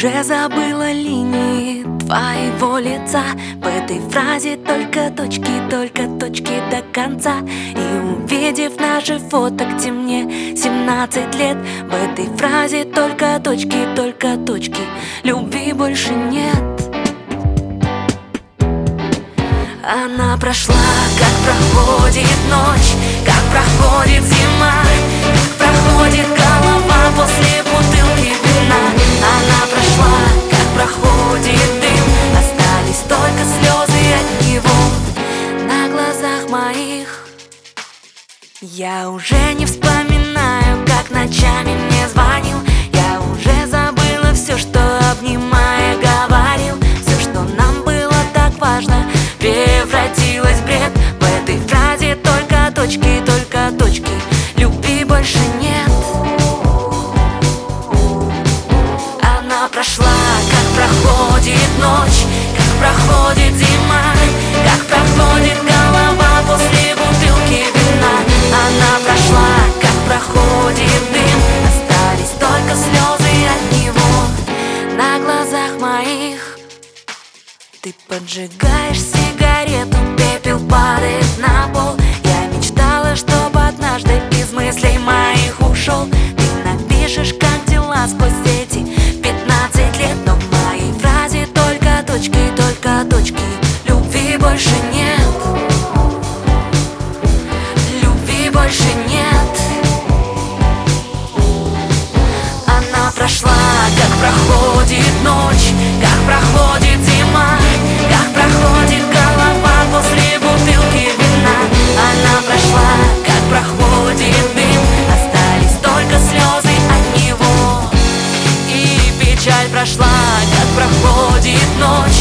уже забыла линии твоего лица. В этой фразе только точки до конца. И увидев наши фото, где мне 17 лет, в этой фразе только точки, любви больше нет. Она прошла, как проходит ночь, как проходит зима, как проходит голова после бутылки вина. Она прошла, как проходит дым, остались только слезы от него на глазах моих. Я уже не вспоминаю, как ночами мне звонил. Я уже забыла все, что обнимая говорил. Все, что нам было так важно, превратилось в бред. В этой фразе только точки, любви больше нет. Она прошла, как проходит ночь, как проходит зима, как проходит голова после бутылки вина. Она прошла, как проходит дым, остались только слезы от него на глазах моих. Ты поджигаешь сигарету, пепел падает на пол. Я мечтала, чтобы однажды из мыслей моих ушел. Ты напишешь, как дела сквозь эти 15 лет, но в моей фразе только точки, любви больше нет. Любви больше нет. Она прошла, как проходит ночь, как проходит зима, как проходит голова после бутылки вина. Она прошла, как проходит дым, остались только слезы от него. И печаль прошла, как проходит ночь,